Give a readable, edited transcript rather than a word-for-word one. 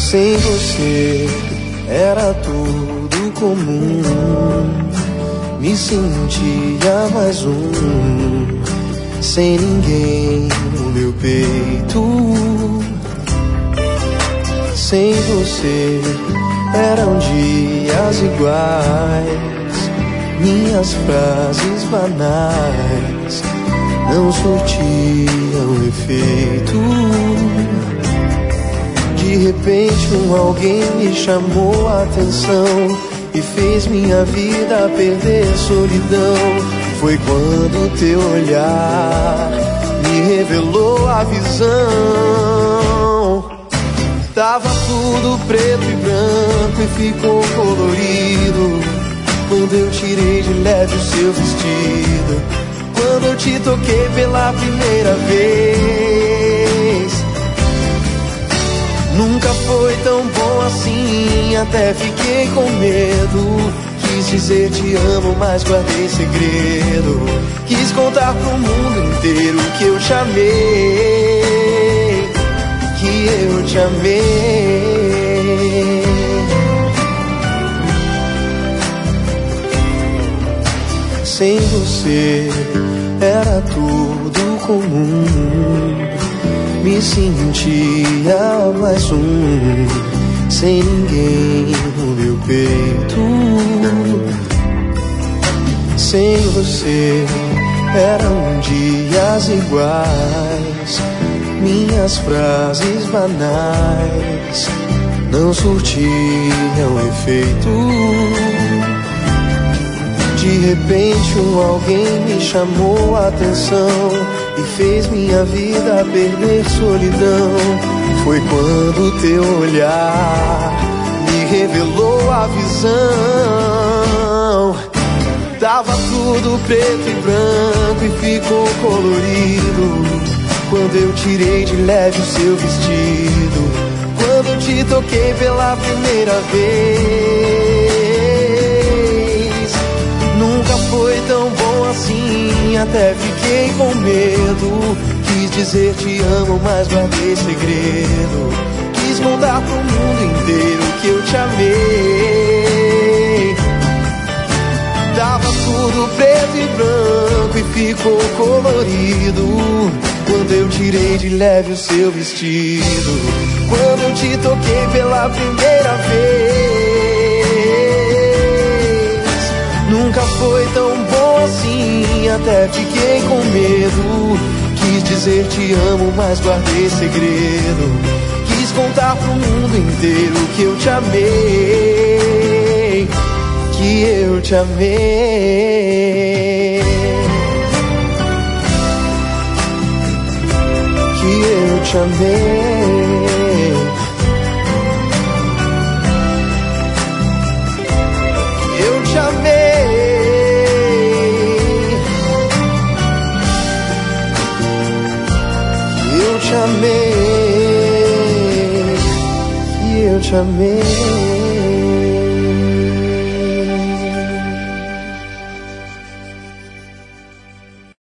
Sem você era tudo comum, me sentia mais um, sem ninguém no meu peito. Sem você eram dias iguais, minhas frases banais não surtiam efeito. De repente alguém me chamou a atenção e fez minha vida perder solidão. Foi quando teu olhar me revelou a visão. Tava tudo preto e branco e ficou colorido quando eu tirei de leve o seu vestido, quando eu te toquei pela primeira vez. Nunca foi tão bom assim, até fiquei com medo. Quis dizer te amo, mas guardei segredo. Quis contar pro mundo inteiro que eu te amei, que eu te amei. Sem você era tudo comum, me sentia mais um, sem ninguém no meu peito. Sem você eram dias iguais, minhas frases banais não surtiam efeito. De repente alguém me chamou a atenção e fez minha vida perder solidão. Foi quando teu olhar me revelou a visão. Tava tudo preto e branco e ficou colorido quando eu tirei de leve o seu vestido, quando eu te toquei pela primeira vez. Nunca foi tão bom assim, até fiquei com medo. Quis dizer te amo, mas guardei segredo. Quis contar pro mundo inteiro que eu te amei. Tava tudo preto e branco e ficou colorido quando eu tirei de leve o seu vestido, quando eu te toquei pela primeira vez. Nunca foi tão bom assim, até fiquei com medo. Quis dizer te amo, mas guardei segredo. Quis contar pro mundo inteiro que eu te amei, que eu te amei, que eu te amei, que eu te amei, que eu te amei, que eu te amei.